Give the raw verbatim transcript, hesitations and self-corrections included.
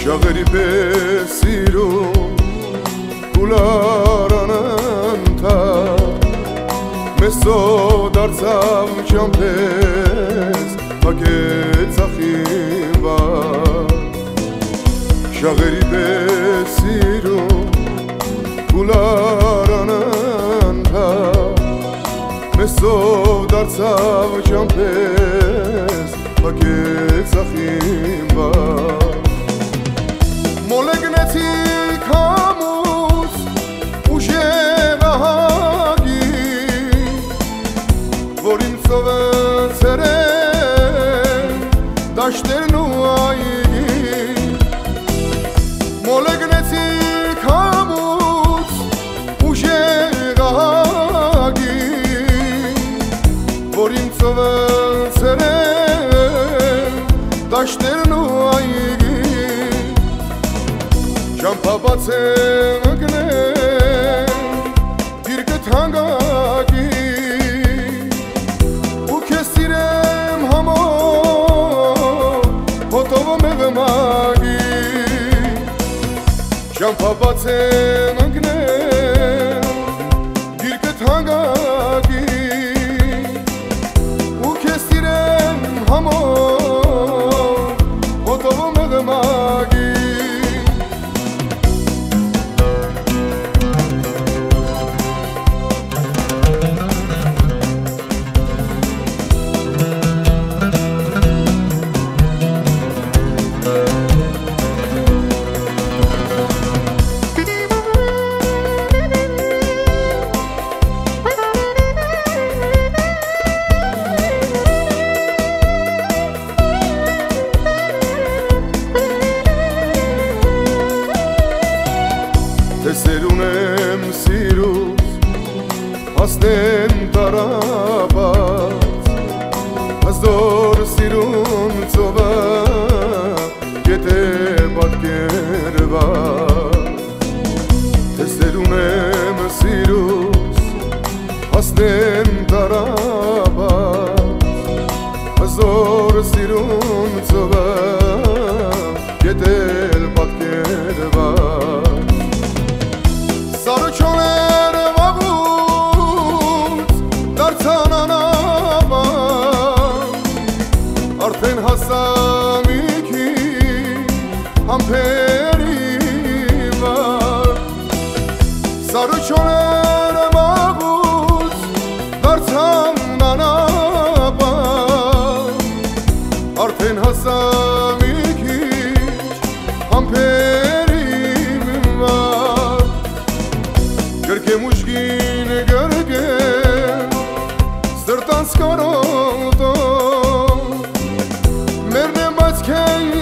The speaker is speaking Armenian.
Շաղերի պես սիրում կուլարանն թա Մեսով դարձավ ճամպես հակեց ախին վար Շաղերի պես սիրում կուլարանն թա Մեսով դարձավ ճամպես հակեց ախին վար Մոլեգնեցի կամուց ուժեղ ահագի Որ իմ ծովացեր են դաշտերն ու այգի Մոլեգնեցի կամուց ուժեղ ահագի Որ իմ ծովացեր են դաշտերն ու այգի Ճամփաբաց եմ ընկնել գիրկդ հանգակի ու քեզ սիրեմ համով հոտով մեղմագի Ճամփաբաց եմ ընկնել գիրկդ հանգակի ու քեզ սիրեմ համով հոտով մեղմագի Տեսեր ունեմ սիրուց, հասնեն տարապած Հազոր սիրուն ծովը գետ է պատկերված Տեսեր ունեմ սիրուց, հասնեն տարապած Հազոր սիրուն ծովը գետ է պատկերված Սարուչոներ վաղուց դարձան անավան Արդեն հասամիքի համպերի վար Սարուչոներ վաղուց դարձան անավան Արդեն հասամիքի համպերի վար Գրկեմ ուժգին գրկեմ սրտանց կարոտով Մերն եմ բայց քեն